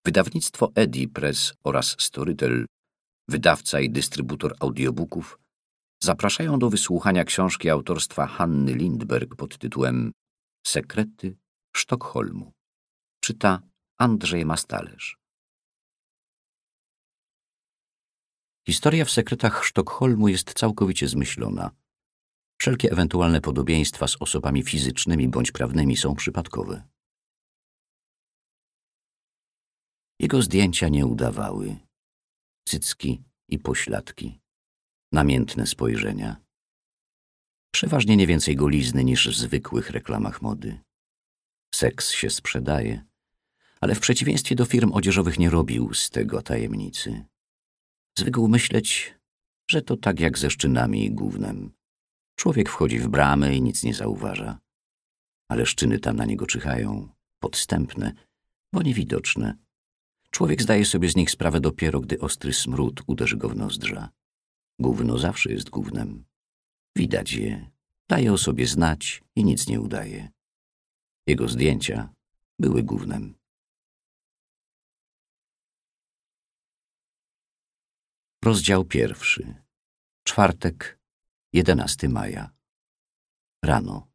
Wydawnictwo Eddy Press oraz Storytel, wydawca i dystrybutor audiobooków, zapraszają do wysłuchania książki autorstwa Hanny Lindberg pod tytułem Sekrety Sztokholmu. Czyta Andrzej Mastalerz. Historia w Sekretach Sztokholmu jest całkowicie zmyślona. Wszelkie ewentualne podobieństwa z osobami fizycznymi bądź prawnymi są przypadkowe. Jego zdjęcia nie udawały. Cycki i pośladki. Namiętne spojrzenia. Przeważnie nie więcej golizny niż w zwykłych reklamach mody. Seks się sprzedaje, ale w przeciwieństwie do firm odzieżowych nie robił z tego tajemnicy. Zwykł myśleć, że to tak jak ze szczynami i gównem. Człowiek wchodzi w bramę i nic nie zauważa. Ale szczyny tam na niego czyhają, podstępne, bo niewidoczne. Człowiek zdaje sobie z nich sprawę dopiero, gdy ostry smród uderzy go w nozdrza. Gówno zawsze jest gównem. Widać je, daje o sobie znać i nic nie udaje. Jego zdjęcia były gównem. Rozdział 1. Czwartek, 11 maja. Rano.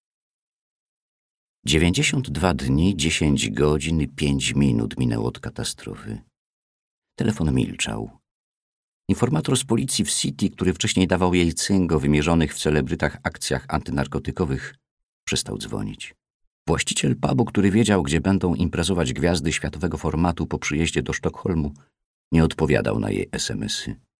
92 dni, 10 godzin i 5 minut minęło od katastrofy. Telefon milczał. Informator z policji w City, który wcześniej dawał jej cynk o wymierzonych w celebrytach akcjach antynarkotykowych, przestał dzwonić. Właściciel pubu, który wiedział, gdzie będą imprezować gwiazdy światowego formatu po przyjeździe do Sztokholmu, nie odpowiadał na jej SMS-y.